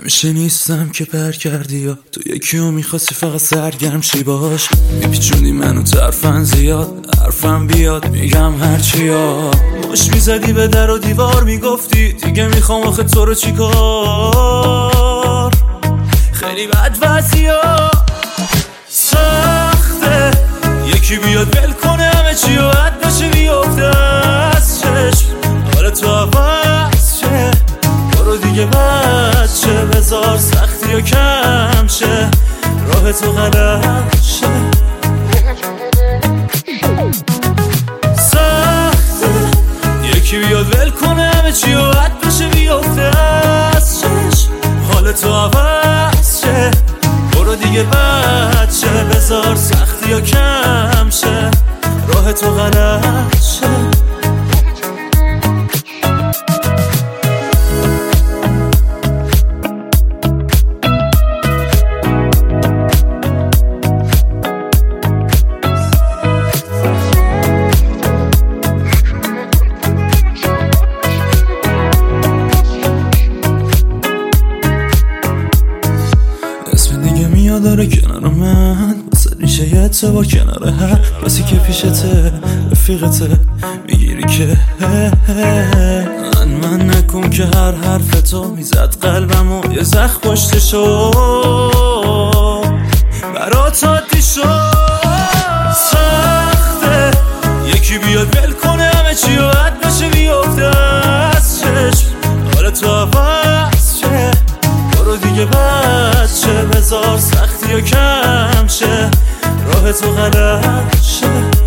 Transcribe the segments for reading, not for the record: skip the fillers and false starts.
همیشه نیستم که پر کردی یا تو یکیو میخواستی فقط سرگرم شی باش. میپیچوندی منو ترفن زیاد، حرفم بیاد میگم هرچی ها. مش میزدی به در و دیوار میگفتی دیگه میخوام آخه تو رو چیکار. خیلی بد وضعیا سخته، یکی بیاد ول کنه همه چی و حد بشه بیفته از چشم. حالا تو عوض شه برو دیگه بچه، بذار سختی و کم شه راه تو غلط شه. سخته یکی بیاد ول کنه همه چی و حد بشه بیفته از چشم. حال تو عوض شه برو دیگه بچه، بذار سختی و کم شه راه تو غلط شه. داره کنار من واسه ریشه یه اتبار کنار هر کسی که پیشته رفیقته میگیری که من نکن که هر حرف تو میزد قلبمو یه زخم پشتشو برات عادی شد. سخته یکی بیاد ول کنه همه چی و حد بشه بیفته از چشم. حالا تو عوض شه برو دیگه بچه، بذار سختی و کم شه راه تو غلط شه.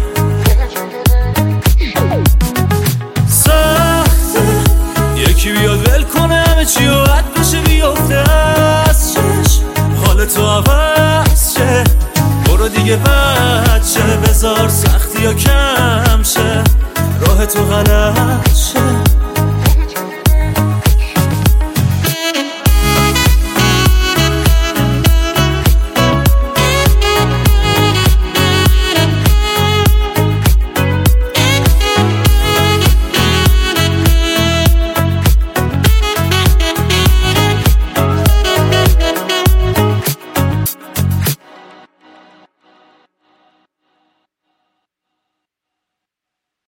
سخته یکی بیاد ول کنه همه چی و حد بشه بیفته از چشم. حال تو عوض شه برو دیگه بچه، بذار سختی و کم شه راه تو غلط شه.